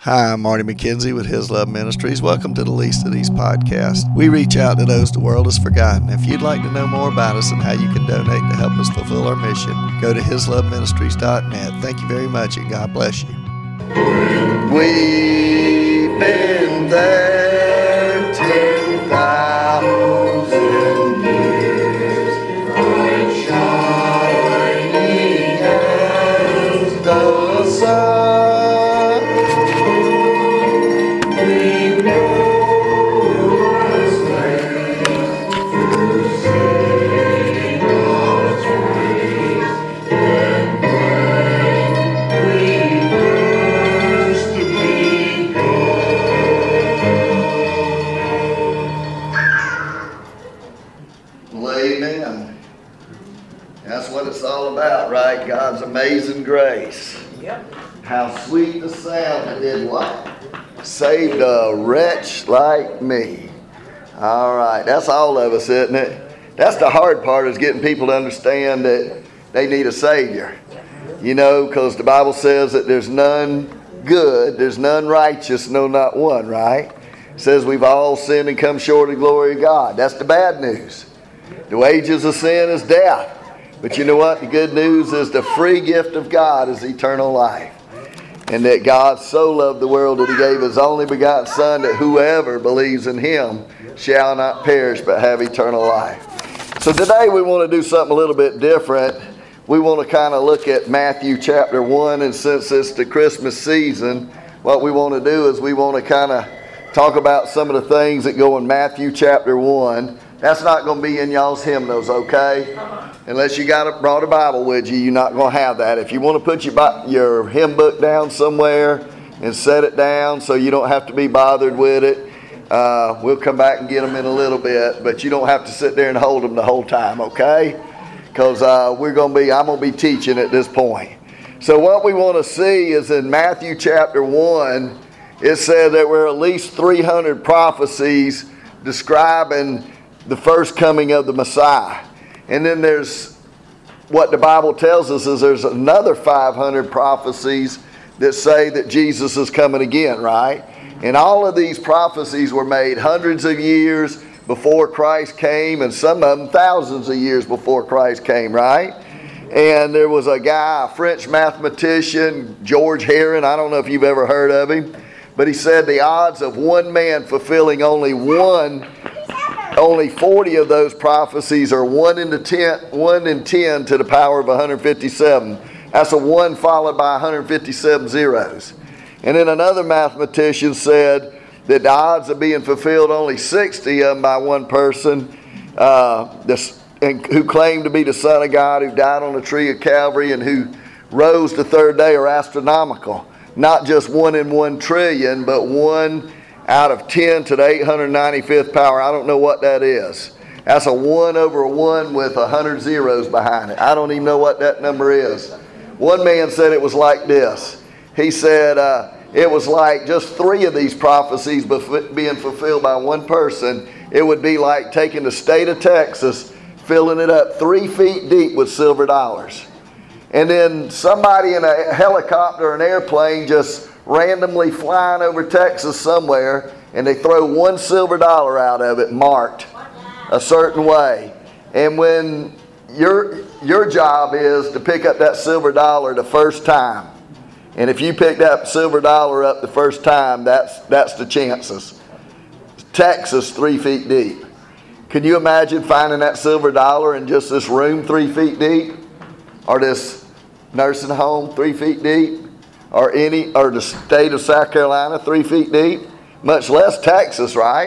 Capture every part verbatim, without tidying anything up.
Hi, I'm Marty McKenzie with His Love Ministries. Welcome to the Least of These podcasts. We reach out to those the world has forgotten. If you'd like to know more about us and how you can donate to help us fulfill our mission, go to his love ministries dot net. Thank you very much and God bless you. We've been there ten thousand years, bright shining as the sun. Amen. That's what it's all about, right? God's amazing grace. Yep. How sweet the sound that did what? Saved a wretch like me. All right. That's all of us, isn't it? That's the hard part, is getting people to understand that they need a Savior. You know, because the Bible says that there's none good, there's none righteous, no, not one, right? It says we've all sinned and come short of the glory of God. That's the bad news. The wages of sin is death. But you know what? The good news is the free gift of God is eternal life. And that God so loved the world that He gave His only begotten Son, that whoever believes in Him shall not perish but have eternal life. So today we want to do something a little bit different. We want to kind of look at Matthew chapter one. And since it's the Christmas season, what we want to do is we want to kind of talk about some of the things that go in Matthew chapter one. That's not going to be in y'all's hymnals, okay? Unless you got a, brought a Bible with you, you're not going to have that. If you want to put your, your hymn book down somewhere and set it down so you don't have to be bothered with it, uh, we'll come back and get them in a little bit. But you don't have to sit there and hold them the whole time, okay? Because uh, we're going to be, I'm going to be teaching at this point. So what we want to see is in Matthew chapter one, it said that there were at least three hundred prophecies describing the first coming of the Messiah. And then there's, what the Bible tells us is there's another five hundred prophecies that say that Jesus is coming again, right? And all of these prophecies were made hundreds of years before Christ came, and some of them thousands of years before Christ came, right? And there was a guy, a French mathematician, George Heron. I don't know if you've ever heard of him, but he said the odds of one man fulfilling only one Only forty of those prophecies are one in the ten, one in ten to the power of one hundred fifty-seven. That's a one followed by one hundred fifty-seven zeros. And then another mathematician said that the odds of being fulfilled only sixty of them by one person, uh, this, and who claimed to be the Son of God, who died on the tree of Calvary and who rose the third day, are astronomical. Not just one in one trillion, but one out of ten to the eight hundred ninety-fifth power. I don't know what that is. That's a one over a one with one hundred zeros behind it. I don't even know what that number is. One man said it was like this. He said uh, it was like just three of these prophecies being fulfilled by one person. It would be like taking the state of Texas, filling it up three feet deep with silver dollars. And then somebody in a helicopter or an airplane just randomly flying over Texas somewhere, and they throw one silver dollar out of it marked a certain way. And when your your job is to pick up that silver dollar the first time, and if you pick that silver dollar up the first time, that's that's the chances. Texas three feet deep. Can you imagine finding that silver dollar in just this room three feet deep, or this nursing home three feet deep? Or any, or the state of South Carolina three feet deep, much less Texas, right?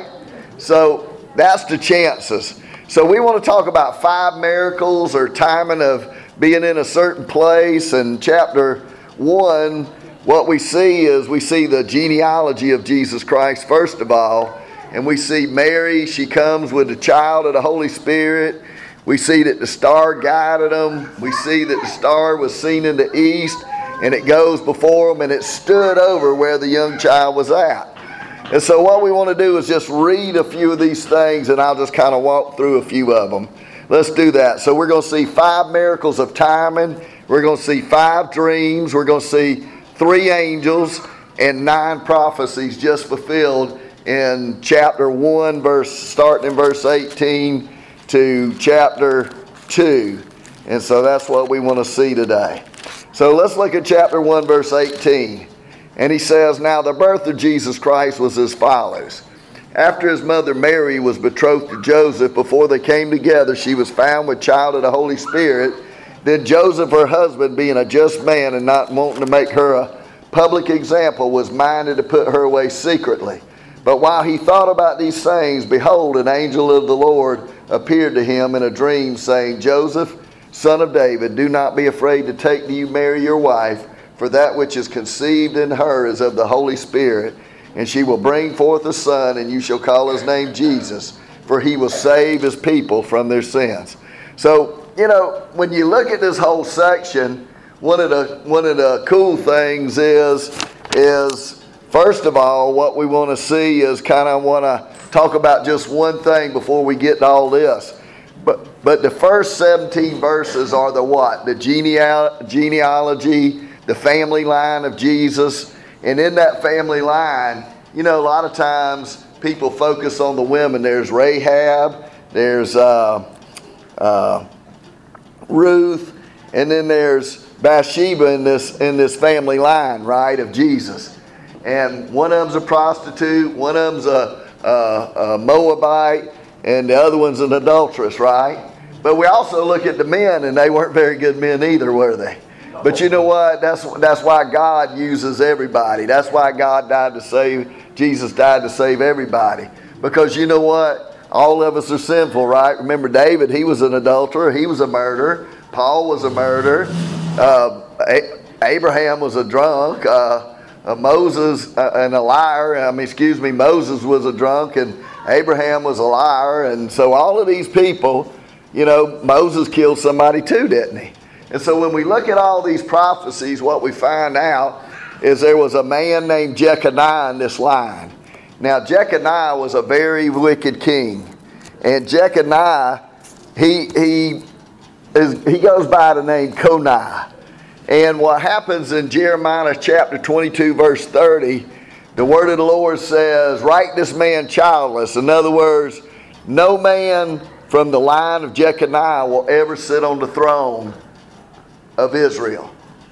So that's the chances. So we want to talk about five miracles or timing of being in a certain place. And chapter one, what we see is we see the genealogy of Jesus Christ first of all, and we see Mary. She comes with the child of the Holy Spirit. We see that the star guided them. We see that the star was seen in the east. And it goes before them, and it stood over where the young child was at. And so what we want to do is just read a few of these things, and I'll just kind of walk through a few of them. Let's do that. So we're going to see five miracles of timing. We're going to see five dreams. We're going to see three angels. and nine prophecies just fulfilled in chapter one, verse starting in verse eighteen to chapter two. And so that's what we want to see today. So let's look at chapter one, verse eighteen. And he says, "Now the birth of Jesus Christ was as follows. After his mother Mary was betrothed to Joseph, before they came together, she was found with child of the Holy Spirit. Then Joseph, her husband, being a just man and not wanting to make her a public example, was minded to put her away secretly. But while he thought about these things, behold, an angel of the Lord appeared to him in a dream, saying, Joseph, son of David, do not be afraid to take to you Mary your wife, for that which is conceived in her is of the Holy Spirit. And she will bring forth a son, and you shall call his name Jesus, for he will save his people from their sins." So, you know, when you look at this whole section, one of the one of the cool things is, is first of all, what we want to see is kind of want to talk about just one thing before we get to all this. But but the first seventeen verses are the what? The geneal, genealogy, the family line of Jesus. And in that family line, you know, a lot of times people focus on the women. There's Rahab, there's uh, uh, Ruth, and then there's Bathsheba in this in this family line, right, of Jesus. And one of them's a prostitute, one of them's a, a, a Moabite, and the other one's an adulteress, right? But we also look at the men, and they weren't very good men either, were they? But you know what? That's that's why God uses everybody. That's why God died to save, Jesus died to save everybody. Because you know what? All of us are sinful, right? Remember David, he was an adulterer. He was a murderer. Paul was a murderer. Uh, a- Abraham was a drunk. Uh, uh, Moses uh, and a liar. I mean, excuse me, Moses was a drunk, and Abraham was a liar. And so all of these people, you know, Moses killed somebody too, didn't he? And so when we look at all these prophecies, what we find out is there was a man named Jeconiah in this line. Now, Jeconiah was a very wicked king. And Jeconiah, he he is, he goes by the name Coniah. And what happens in Jeremiah chapter twenty-two, verse thirty, the word of the Lord says, "Write this man childless." In other words, no man from the line of Jeconiah will ever sit on the throne of Israel.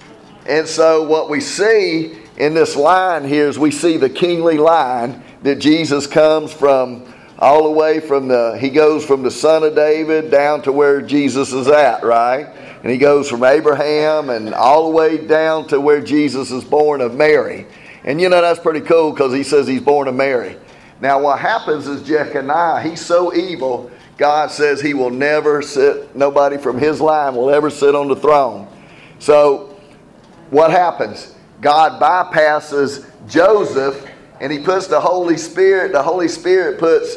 And so what we see in this line here is we see the kingly line that Jesus comes from, all the way from the, he goes from the son of David down to where Jesus is at, right? And he goes from Abraham and all the way down to where Jesus is born of Mary. And you know, that's pretty cool because he says he's born of Mary. Now what happens is Jeconiah, he's so evil, God says he will never sit, nobody from his line will ever sit on the throne. So what happens? God bypasses Joseph and he puts the Holy Spirit, the Holy Spirit puts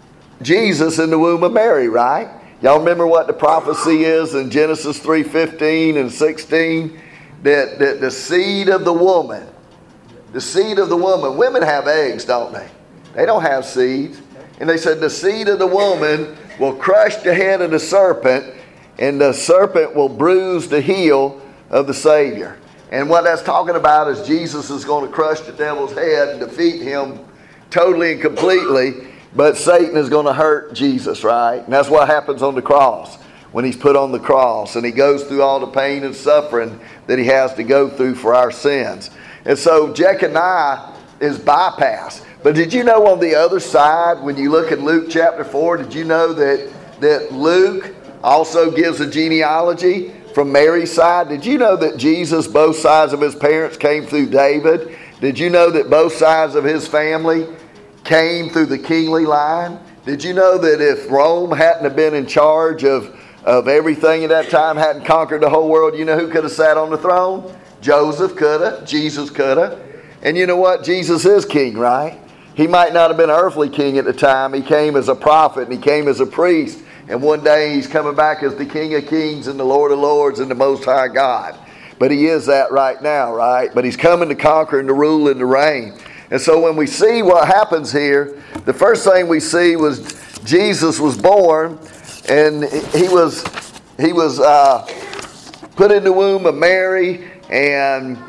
Jesus in the womb of Mary, right? Y'all remember what the prophecy is in Genesis three fifteen and sixteen? That, that the seed of the woman, the seed of the woman, women have eggs, don't they? They don't have seeds. And they said the seed of the woman will crush the head of the serpent, and the serpent will bruise the heel of the Savior. And what that's talking about is Jesus is going to crush the devil's head and defeat him totally and completely, but Satan is going to hurt Jesus, right? And that's what happens on the cross when he's put on the cross and he goes through all the pain and suffering that he has to go through for our sins. And so Jeconiah is bypassed. But did you know on the other side, when you look at Luke chapter four, did you know that, that Luke also gives a genealogy from Mary's side? Did you know that Jesus, both sides of his parents came through David? Did you know that both sides of his family came through the kingly line? Did you know that if Rome hadn't have been in charge of, of everything at that time, hadn't conquered the whole world, you know who could have sat on the throne? Joseph could have. Jesus could have. And you know what? Jesus is king, right? He might not have been an earthly king at the time. He came as a prophet and he came as a priest. And one day he's coming back as the King of Kings and the Lord of Lords and the Most High God. But he is that right now, right? But he's coming to conquer and to rule and to reign. And so when we see what happens here, the first thing we see was Jesus was born, and he was he was uh, put in the womb of Mary, and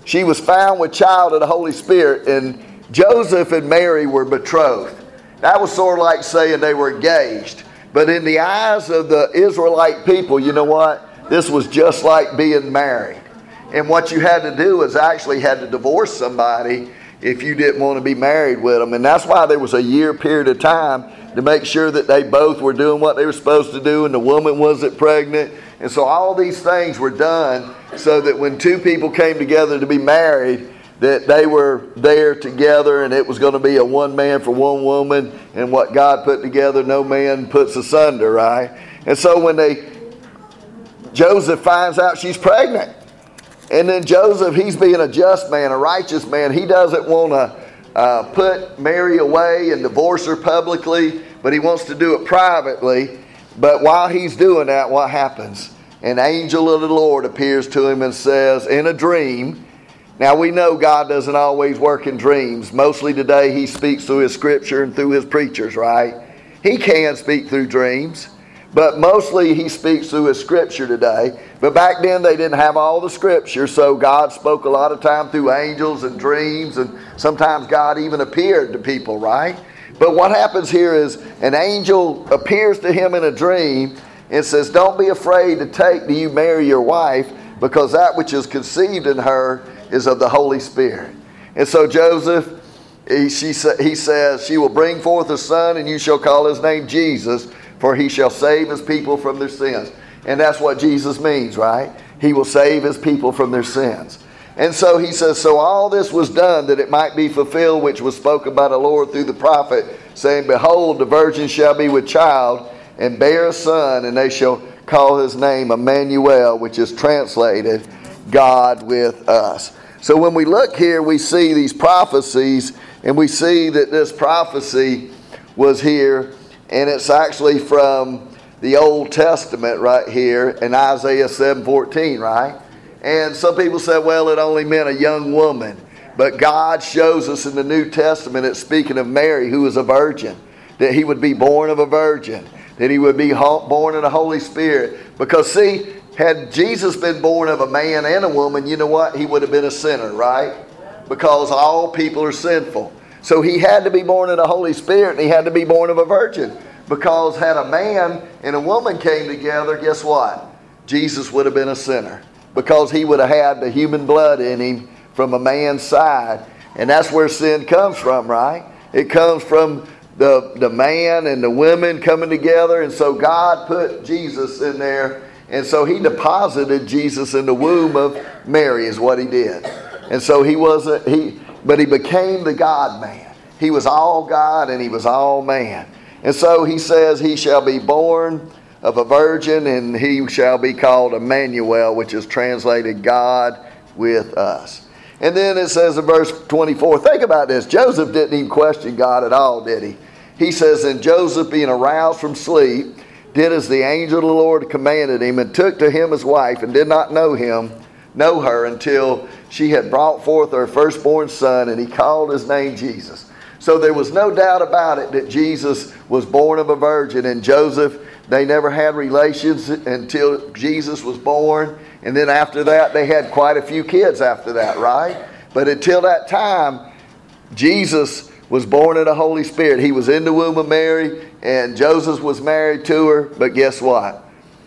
she was found with child of the Holy Spirit, and Joseph and Mary were betrothed. That was sort of like saying they were engaged. But in the eyes of the Israelite people, you know what? This was just like being married. And what you had to do is actually had to divorce somebody if you didn't want to be married with them. And that's why there was a year period of time to make sure that they both were doing what they were supposed to do and the woman wasn't pregnant. And so all these things were done so that when two people came together to be married, that they were there together, and it was going to be a one man for one woman, and what God put together, no man puts asunder, right? And so when they, Joseph finds out she's pregnant, and then Joseph, he's being a just man, a righteous man. He doesn't want to uh, put Mary away and divorce her publicly, but he wants to do it privately. But while he's doing that, what happens? An angel of the Lord appears to him and says, in a dream. Now we know God doesn't always work in dreams. Mostly today he speaks through his scripture and through his preachers, right? He can speak through dreams, but mostly he speaks through his scripture today. But back then they didn't have all the scripture, so God spoke a lot of time through angels and dreams, and sometimes God even appeared to people, right? But what happens here is an angel appears to him in a dream and says, don't be afraid to take to you Mary your wife, because that which is conceived in her is of the Holy Spirit. And so Joseph, he, she, he says, she will bring forth a son, and you shall call his name Jesus, for he shall save his people from their sins. And that's what Jesus means, right? He will save his people from their sins. And so he says, so all this was done that it might be fulfilled, which was spoken by the Lord through the prophet, saying, behold, the virgin shall be with child, and bear a son, and they shall call his name Emmanuel, which is translated, God with us. So when we look here, we see these prophecies, and we see that this prophecy was here, and it's actually from the Old Testament right here in Isaiah seven fourteen, right? And some people say, well, it only meant a young woman. But God shows us in the New Testament, it's speaking of Mary, who was a virgin, that he would be born of a virgin, that he would be born of the Holy Spirit. Because see, had Jesus been born of a man and a woman, you know what? He would have been a sinner, right? Because all people are sinful. So he had to be born of the Holy Spirit, and he had to be born of a virgin. Because had a man and a woman came together, guess what? Jesus would have been a sinner. Because he would have had the human blood in him from a man's side. And that's where sin comes from, right? It comes from the, the man and the women coming together. And so God put Jesus in there. And so he deposited Jesus in the womb of Mary is what he did. And so he wasn't, he, but he became the God-man. He was all God and he was all man. And so he says he shall be born of a virgin, and he shall be called Emmanuel, which is translated God with us. And then it says in verse twenty-four, think about this. Joseph didn't even question God at all, did he? He says, and Joseph, being aroused from sleep, did as the angel of the Lord commanded him, and took to him his wife, and did not know him, know her, until she had brought forth her firstborn son, and he called his name Jesus. So there was no doubt about it that Jesus was born of a virgin, and Joseph, they never had relations until Jesus was born. And then after that, they had quite a few kids after that, right? But until that time, Jesus was born of the Holy Spirit. He was in the womb of Mary, and Joseph was married to her. But guess what?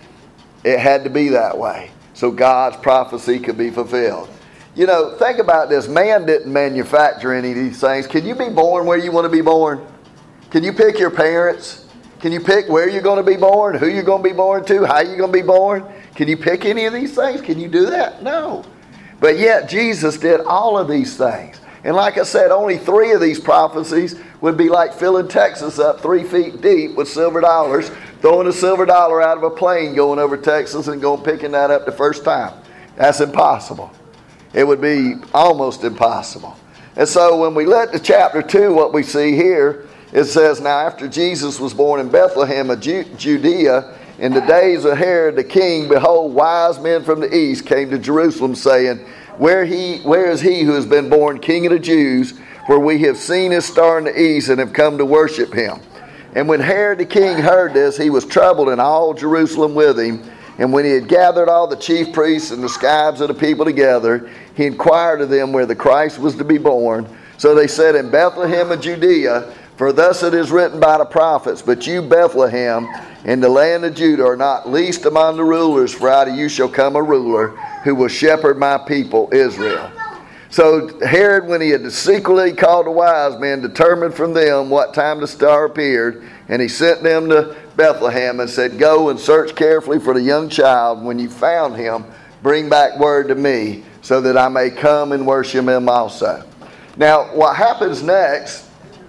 It had to be that way, so God's prophecy could be fulfilled. You know, think about this. Man didn't manufacture any of these things. Can you be born where you want to be born? Can you pick your parents? Can you pick where you're going to be born, who you're going to be born to, how you're going to be born? Can you pick any of these things? Can you do that? No. But yet Jesus did all of these things. And like I said, only three of these prophecies would be like filling Texas up three feet deep with silver dollars, throwing a silver dollar out of a plane going over Texas and going picking that up the first time. That's impossible. It would be almost impossible. And so when we look at chapter two, what we see here, it says, now after Jesus was born in Bethlehem of Judea, in the days of Herod the king, behold, wise men from the east came to Jerusalem, saying, Where he, where is he who has been born King of the Jews? For we have seen his star in the east and have come to worship him. And when Herod the king heard this, he was troubled, and all Jerusalem with him. And when he had gathered all the chief priests and the scribes of the people together, he inquired of them where the Christ was to be born. So they said, in Bethlehem of Judea, for thus it is written by the prophets, but you, Bethlehem, in the land of Judah, are not least among the rulers, for out of you shall come a ruler who will shepherd my people Israel. So Herod, when he had secretly called the wise men, determined from them what time the star appeared, and he sent them to Bethlehem and said, go and search carefully for the young child. When you found him, bring back word to me, so that I may come and worship him also. Now, what happens next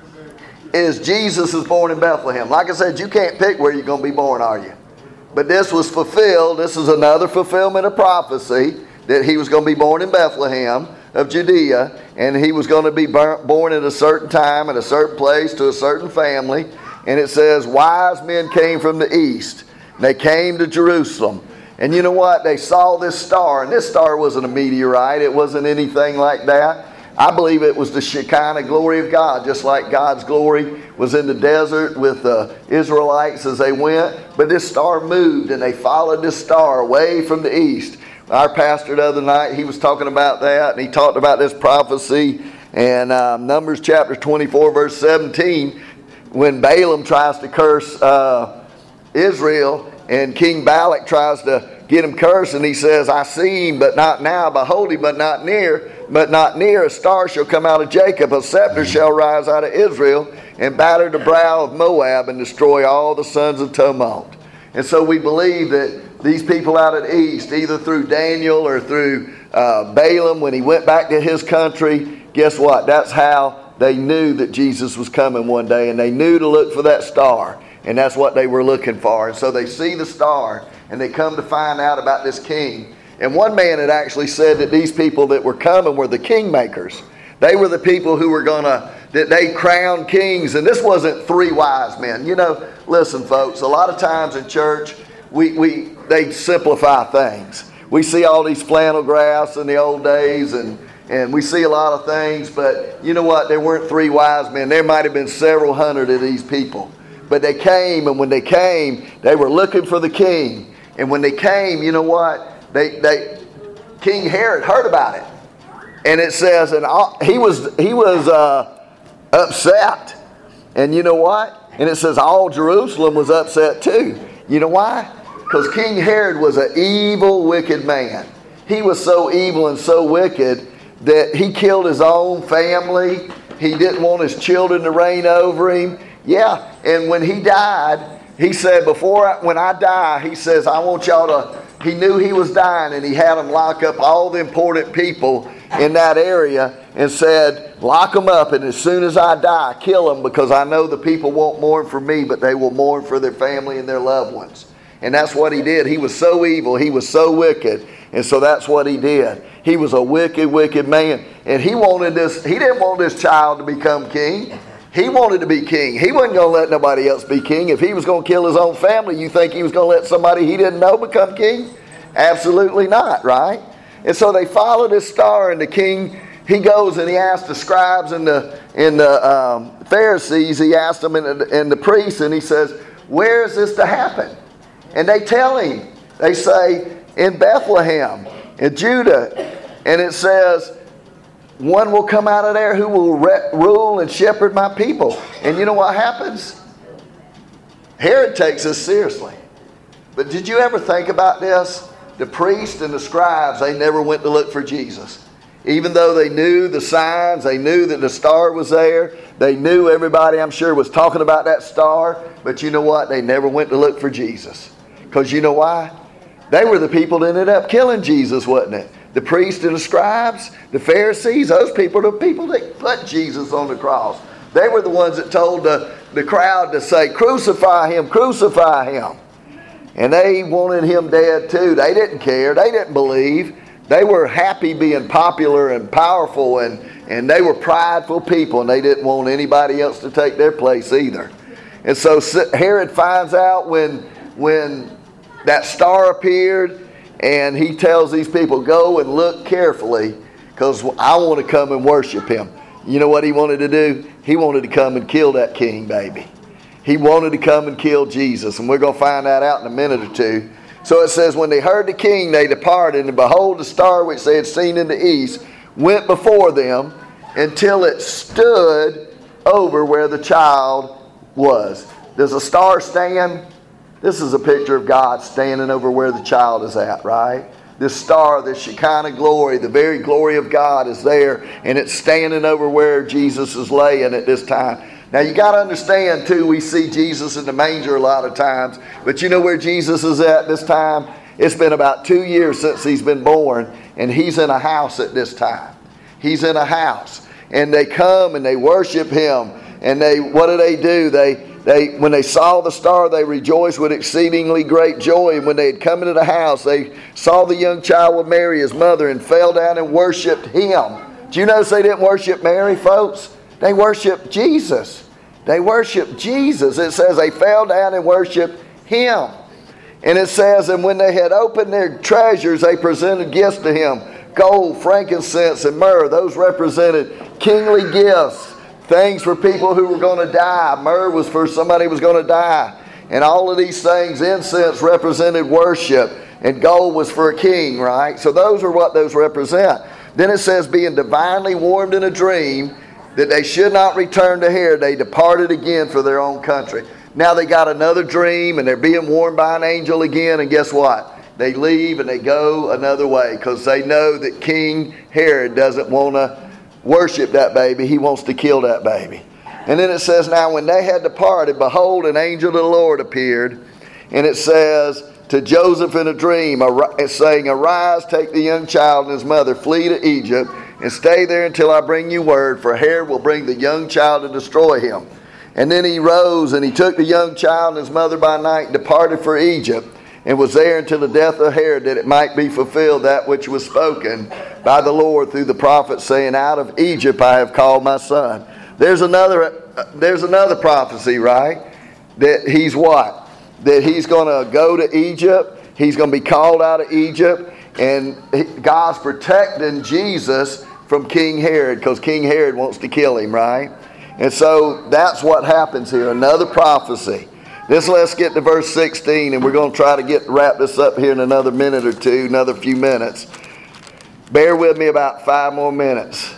is Jesus is born in Bethlehem. Like I said, you can't pick where you're going to be born, are you? But this was fulfilled. This is another fulfillment of prophecy, that he was going to be born in Bethlehem of Judea, and he was going to be born at a certain time, at a certain place, to a certain family. And it says, wise men came from the east. They came to Jerusalem. And you know what? They saw this star. And this star wasn't a meteorite. It wasn't anything like that. I believe it was the Shekinah glory of God, just like God's glory was in the desert with the Israelites as they went. But this star moved, and they followed this star away from the east. Our pastor the other night, he was talking about that, and he talked about this prophecy. And um, Numbers chapter twenty-four, verse seventeen, when Balaam tries to curse uh, Israel, and King Balak tries to get him cursed, and he says, I see him, but not now. Behold him, but not near. But not near. A star shall come out of Jacob. A scepter shall rise out of Israel, and batter the brow of Moab, and destroy all the sons of Tumult. And so we believe that these people out at east, either through Daniel or through uh, Balaam, when he went back to his country, guess what? That's how they knew that Jesus was coming one day, and they knew to look for that star. And that's what they were looking for. And so they see the star, and they come to find out about this king. And one man had actually said that these people that were coming were the kingmakers. They were the people who were going to, that they crowned kings. And this wasn't three wise men. You know, listen, folks, a lot of times in church, we, we they simplify things. We see all these flannel graphs in the old days, and, and we see a lot of things. But you know what? There weren't three wise men. There might have been several hundred of these people. But they came, and when they came, they were looking for the king. And when they came, you know what? They, they, King Herod heard about it, and it says, and all, he was he was uh, upset, and you know what? And it says all Jerusalem was upset too. You know why? Because King Herod was an evil, wicked man. He was so evil and so wicked that he killed his own family. He didn't want his children to reign over him. Yeah, and when he died, he said, before I, when I die, he says, I want y'all to. He knew he was dying, and he had them lock up all the important people in that area and said, lock them up, and as soon as I die, kill them, because I know the people won't mourn for me, but they will mourn for their family and their loved ones. And that's what he did. He was so evil. He was so wicked. And so that's what he did. He was a wicked, wicked man. And he wanted this, he didn't want this child to become king. He wanted to be king. He wasn't going to let nobody else be king. If he was going to kill his own family, you think he was going to let somebody he didn't know become king? Absolutely not, right? And so they followed this star, and the king, he goes and he asks the scribes and the, and the um, Pharisees, he asked them, and the, and the priests, and he says, where is this to happen? And they tell him, they say, in Bethlehem, in Judah. And it says, one will come out of there who will re- rule and shepherd my people. And you know what happens? Herod takes this seriously. But did you ever think about this? The priests and the scribes, they never went to look for Jesus. Even though they knew the signs, they knew that the star was there. They knew everybody, I'm sure, was talking about that star. But you know what? They never went to look for Jesus. Because you know why? They were the people that ended up killing Jesus, wasn't it? The priests and the scribes, the Pharisees, those people are the people that put Jesus on the cross. They were the ones that told the, the crowd to say, crucify him, crucify him. And they wanted him dead too. They didn't care. They didn't believe. They were happy being popular and powerful, and, and they were prideful people, and they didn't want anybody else to take their place either. And so Herod finds out when, when that star appeared, and he tells these people, go and look carefully, because I want to come and worship him. You know what he wanted to do? He wanted to come and kill that king baby. He wanted to come and kill Jesus. And we're going to find that out in a minute or two. So it says, when they heard the king, they departed, and behold, the star which they had seen in the east went before them until it stood over where the child was. Does a star stand? This is a picture of God standing over where the child is at, right? This star, this Shekinah glory, the very glory of God is there, and it's standing over where Jesus is laying at this time. Now you got to understand too, we see Jesus in the manger a lot of times, but you know where Jesus is at this time? It's been about two years since he's been born, and he's in a house at this time. He's in a house, and they come and they worship him, and they, what do they do? They They, when they saw the star, they rejoiced with exceedingly great joy. And when they had come into the house, they saw the young child with Mary, his mother, and fell down and worshipped him. Do you notice they didn't worship Mary, folks? They worshiped Jesus. They worshiped Jesus. It says they fell down and worshipped him. And it says, and when they had opened their treasures, they presented gifts to him. Gold, frankincense, and myrrh. Those represented kingly gifts. Things for people who were going to die. Myrrh was for somebody who was going to die. And all of these things, incense represented worship. And gold was for a king, right? So those are what those represent. Then it says, being divinely warned in a dream that they should not return to Herod, they departed again for their own country. Now they got another dream, and they're being warned by an angel again. And guess what? They leave and they go another way, because they know that King Herod doesn't want to worship that baby. He wants to kill that baby. And then it says, now when they had departed, behold, an angel of the Lord appeared. And it says to Joseph in a dream, saying, arise, take the young child and his mother, flee to Egypt, and stay there until I bring you word, for Herod will bring the young child to destroy him. And then he rose, and he took the young child and his mother by night, and departed for Egypt, and was there until the death of Herod, that it might be fulfilled that which was spoken by the Lord through the prophet, saying, out of Egypt I have called my son. There's another, uh, there's another prophecy, right? That he's what? That he's going to go to Egypt. He's going to be called out of Egypt. And God's protecting Jesus from King Herod, because King Herod wants to kill him, right? And so that's what happens here. Another prophecy. This, let's get to verse sixteen, and we're going to try to get wrap this up here in another minute or two, another few minutes. Bear with me about five more minutes,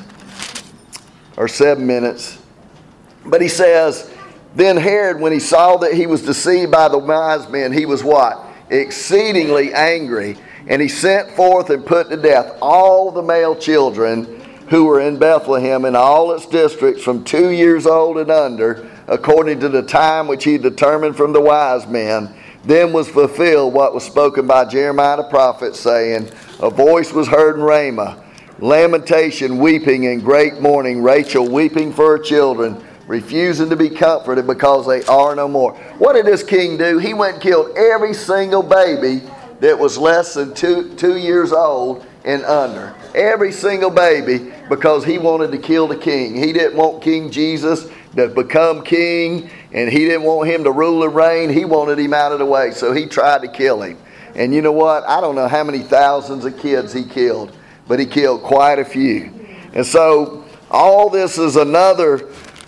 or seven minutes. But he says, then Herod, when he saw that he was deceived by the wise men, he was what? Exceedingly angry. And he sent forth and put to death all the male children who were in Bethlehem and all its districts from two years old and under, according to the time which he determined from the wise men. Then was fulfilled what was spoken by Jeremiah the prophet, saying, a voice was heard in Ramah, lamentation, weeping, and great mourning, Rachel weeping for her children, refusing to be comforted because they are no more. What did this king do? He went and killed every single baby that was less than two, two years old and under. Every single baby, because he wanted to kill the king. He didn't want King Jesus to become king, and he didn't want him to rule and reign. He wanted him out of the way, so he tried to kill him. And you know what? I don't know how many thousands of kids he killed, but he killed quite a few. And so all this is another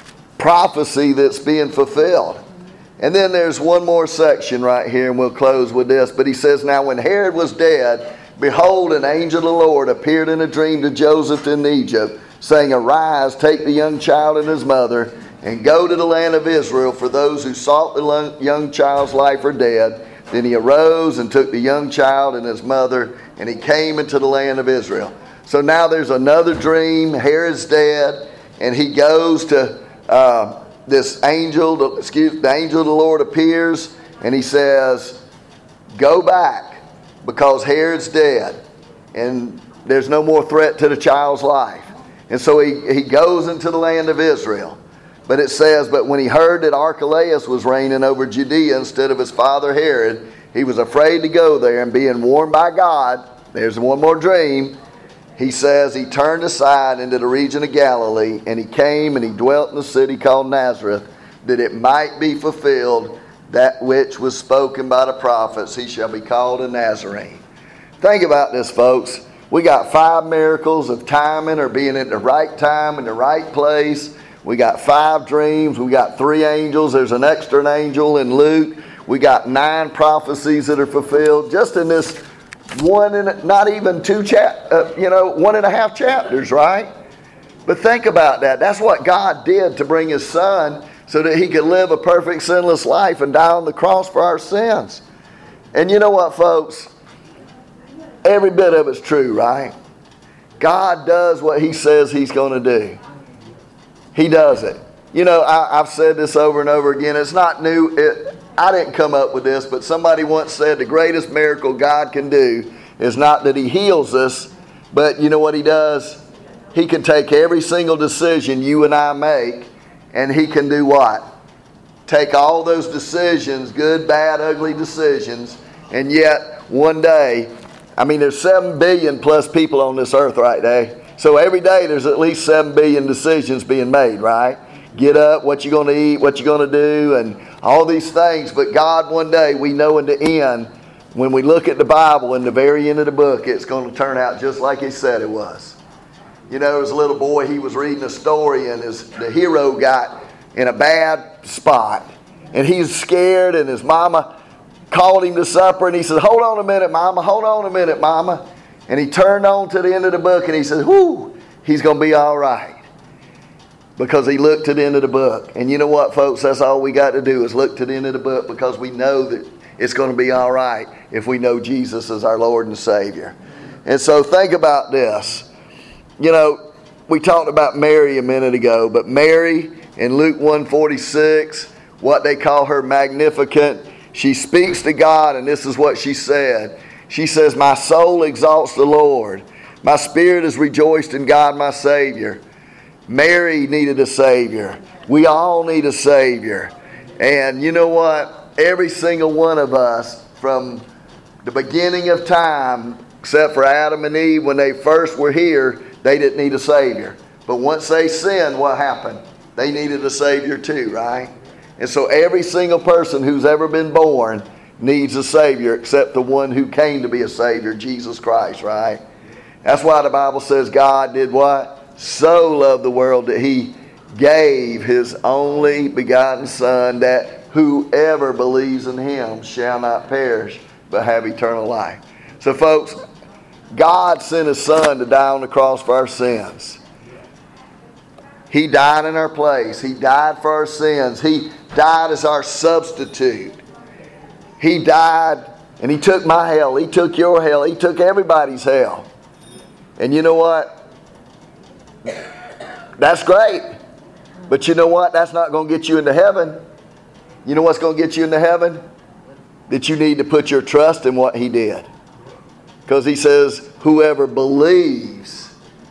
prophecy that's being fulfilled. And then there's one more section right here, and we'll close with this. But he says, now when Herod was dead, behold, an angel of the Lord appeared in a dream to Joseph in Egypt, saying, arise, take the young child and his mother, and go to the land of Israel, for those who sought the young child's life are dead. Then he arose and took the young child and his mother, and he came into the land of Israel. So now there's another dream. Herod's dead, and he goes to uh, this angel. The, excuse the angel of the Lord appears, and he says, go back, because Herod's dead, and there's no more threat to the child's life. And so he, he goes into the land of Israel. But it says, but when he heard that Archelaus was reigning over Judea instead of his father Herod, he was afraid to go there, and being warned by God, there's one more dream, he says he turned aside into the region of Galilee, and he came and he dwelt in the city called Nazareth, that it might be fulfilled that which was spoken by the prophets, he shall be called a Nazarene. Think about this, folks. We got five miracles of timing, or being at the right time in the right place. We got five dreams. We got three angels. There's an extra angel in Luke. We got nine prophecies that are fulfilled just in this one and not even two chap, uh, you know, one and a half chapters, right? But think about that. That's what God did to bring His Son so that He could live a perfect sinless life and die on the cross for our sins. And you know what, folks? Every bit of it's true, right? God does what He says He's going to do. He does it. You know, I, I've said this over and over again. It's not new. It, I didn't come up with this, but somebody once said the greatest miracle God can do is not that He heals us, but you know what He does? He can take every single decision you and I make, and He can do what? Take all those decisions, good, bad, ugly decisions, and yet one day, I mean, there's seven billion plus people on this earth right now. So every day there's at least seven billion decisions being made, right? Get up, what you going to eat, what you going to do, and all these things. But God, one day, we know in the end, when we look at the Bible, in the very end of the book, it's going to turn out just like He said it was. You know, as a little boy, he was reading a story, and his the hero got in a bad spot. And he's scared, and his mama called him to supper, and he said, hold on a minute, Mama, hold on a minute, Mama. And he turned on to the end of the book, and he said, whoo, he's going to be all right. Because he looked to the end of the book. And you know what, folks? That's all we got to do is look to the end of the book, because we know that it's going to be all right if we know Jesus is our Lord and Savior. And so think about this. You know, we talked about Mary a minute ago, but Mary in Luke one forty-six, what they call her Magnificat, she speaks to God, and this is what she said. She says, my soul exalts the Lord. My spirit is rejoiced in God my Savior. Mary needed a Savior. We all need a Savior. And you know what? Every single one of us, from the beginning of time, except for Adam and Eve, when they first were here, they didn't need a Savior. But once they sinned, what happened? They needed a Savior too, right? And so every single person who's ever been born needs a Savior, except the one who came to be a Savior, Jesus Christ, right? That's why the Bible says God did what? So loved the world that He gave His only begotten Son, that whoever believes in Him shall not perish but have eternal life. So folks, God sent His Son to die on the cross for our sins. He died in our place. He died for our sins. He died as our substitute. He died and He took my hell. He took your hell. He took everybody's hell. And you know what? That's great. But you know what? That's not going to get you into heaven. You know what's going to get you into heaven? That you need to put your trust in what He did. Because He says, whoever believes.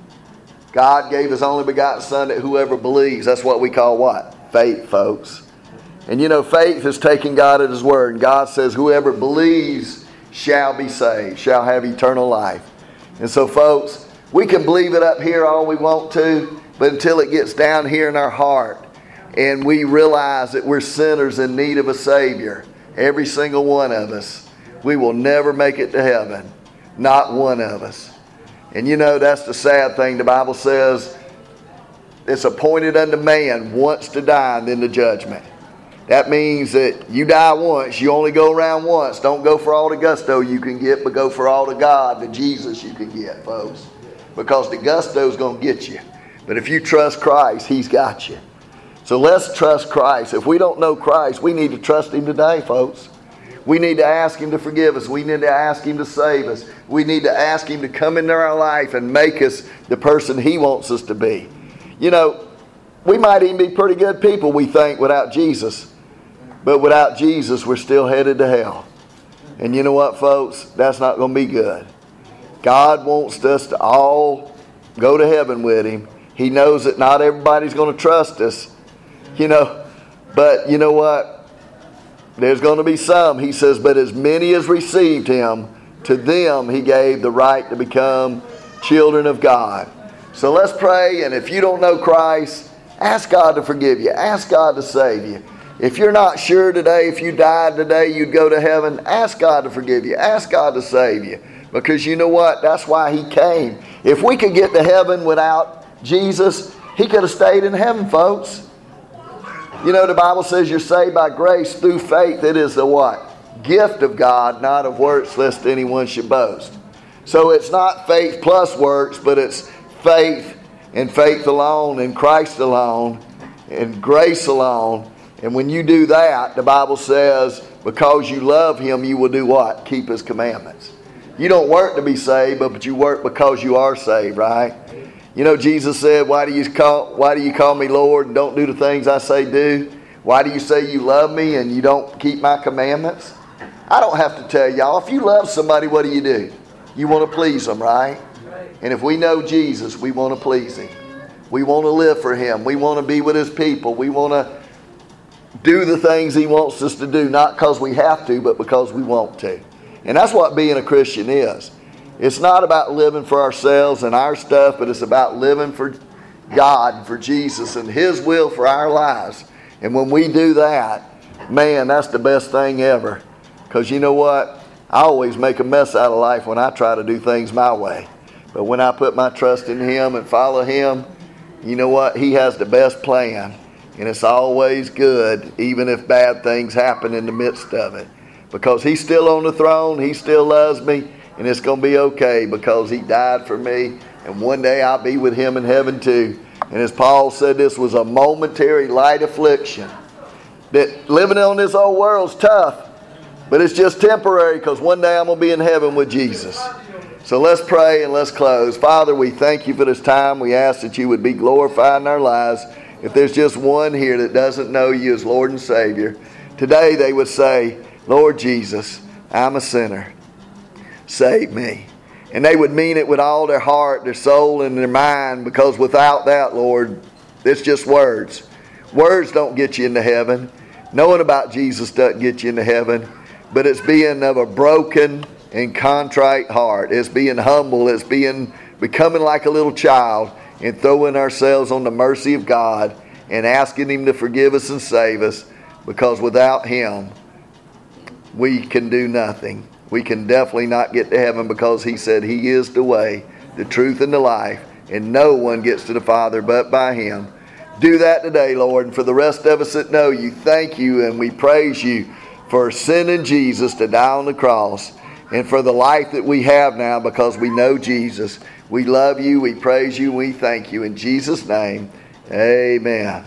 God gave His only begotten Son that whoever believes. That's what we call what? Faith, folks. And you know, faith is taking God at His word. And God says, whoever believes shall be saved, shall have eternal life. And so, folks, we can believe it up here all we want to, but until it gets down here in our heart and we realize that we're sinners in need of a Savior, every single one of us, we will never make it to heaven. Not one of us. And you know, that's the sad thing. The Bible says it's appointed unto man once to die and then the judgment. That means that you die once, you only go around once. Don't go for all the gusto you can get, but go for all the God, the Jesus you can get, folks. Because the gusto's going to get you. But if you trust Christ, He's got you. So let's trust Christ. If we don't know Christ, we need to trust Him today, folks. We need to ask Him to forgive us. We need to ask Him to save us. We need to ask Him to come into our life and make us the person He wants us to be. You know, we might even be pretty good people, we think, without Jesus. But without Jesus, we're still headed to hell. And you know what, folks? That's not going to be good. God wants us to all go to heaven with Him. He knows that not everybody's going to trust us. You know, but you know what? There's going to be some. He says, but as many as received Him, to them He gave the right to become children of God. So let's pray, and if you don't know Christ, ask God to forgive you. Ask God to save you. If you're not sure today, if you died today, you'd go to heaven, ask God to forgive you. Ask God to save you. Because you know what? That's why He came. If we could get to heaven without Jesus, He could have stayed in heaven, folks. You know, the Bible says you're saved by grace through faith. It is the what? Gift of God, not of works, lest anyone should boast. So it's not faith plus works, but it's faith and faith alone and Christ alone and grace alone. And when you do that, the Bible says, because you love Him, you will do what? Keep His commandments. You don't work to be saved, but you work because you are saved, right? You know, Jesus said, why do you call, why do you call me Lord and don't do the things I say do? Why do you say you love me and you don't keep my commandments? I don't have to tell y'all. If you love somebody, what do you do? You want to please them, right? And if we know Jesus, we want to please Him. We want to live for Him. We want to be with His people. We want to do the things He wants us to do, not because we have to, but because we want to. And that's what being a Christian is. It's not about living for ourselves and our stuff, but it's about living for God, for Jesus, and His will for our lives. And when we do that, man, that's the best thing ever. Because you know what? I always make a mess out of life when I try to do things my way. But when I put my trust in Him and follow Him, you know what? He has the best plan. And it's always good, even if bad things happen in the midst of it. Because He's still on the throne, He still loves me, and it's going to be okay because He died for me. And one day I'll be with Him in heaven too. And as Paul said, this was a momentary light affliction. That living on this old world's tough, but it's just temporary because one day I'm going to be in heaven with Jesus. So let's pray and let's close. Father, we thank You for this time. We ask that You would be glorified in our lives. If there's just one here that doesn't know You as Lord and Savior, today they would say, Lord Jesus, I'm a sinner. Save me. And they would mean it with all their heart, their soul, and their mind, because without that, Lord, it's just words. Words don't get you into heaven. Knowing about Jesus doesn't get you into heaven. But it's being of a broken and contrite heart. It's being humble. It's being becoming like a little child and throwing ourselves on the mercy of God and asking Him to forgive us and save us, because without Him, we can do nothing. We can definitely not get to heaven, because He said He is the way, the truth, and the life, and no one gets to the Father but by Him. Do that today, Lord, and for the rest of us that know You, thank You, and we praise You for sending Jesus to die on the cross, and for the life that we have now because we know Jesus. We love You, we praise You, we thank You. In Jesus' name, amen.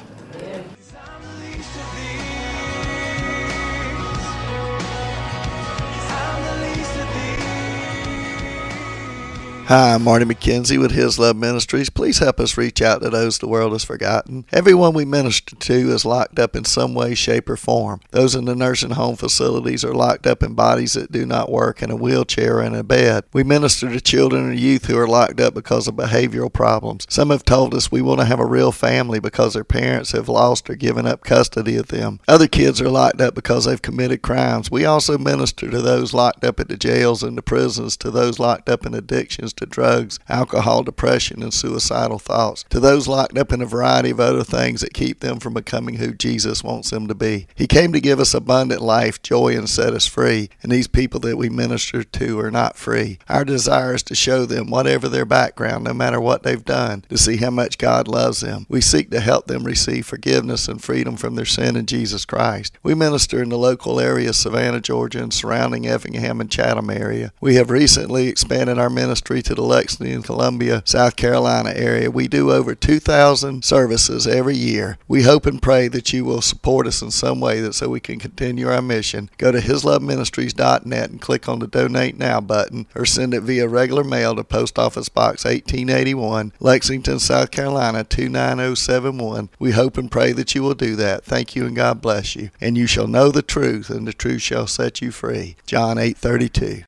Hi, I'm Marty McKenzie with His Love Ministries. Please help us reach out to those the world has forgotten. Everyone we minister to is locked up in some way, shape, or form. Those in the nursing home facilities are locked up in bodies that do not work, in a wheelchair and a bed. We minister to children and youth who are locked up because of behavioral problems. Some have told us we want to have a real family because their parents have lost or given up custody of them. Other kids are locked up because they've committed crimes. We also minister to those locked up at the jails and the prisons, to those locked up in addictions, to drugs, alcohol, depression, and suicidal thoughts, to those locked up in a variety of other things that keep them from becoming who Jesus wants them to be. He came to give us abundant life, joy, and set us free, and these people that we minister to are not free. Our desire is to show them, whatever their background, no matter what they've done, to see how much God loves them. We seek to help them receive forgiveness and freedom from their sin in Jesus Christ. We minister in the local area of Savannah, Georgia, and surrounding Effingham and Chatham area. We have recently expanded our ministry to the Lexington and Columbia, South Carolina area. We do over two thousand services every year. We hope and pray that you will support us in some way that so we can continue our mission. Go to his love ministries dot net and click on the Donate Now button, or send it via regular mail to Post Office Box eighteen eighty-one, Lexington, South Carolina two nine zero seven one. We hope and pray that you will do that. Thank you, and God bless you. And you shall know the truth, and the truth shall set you free. John eight thirty-two.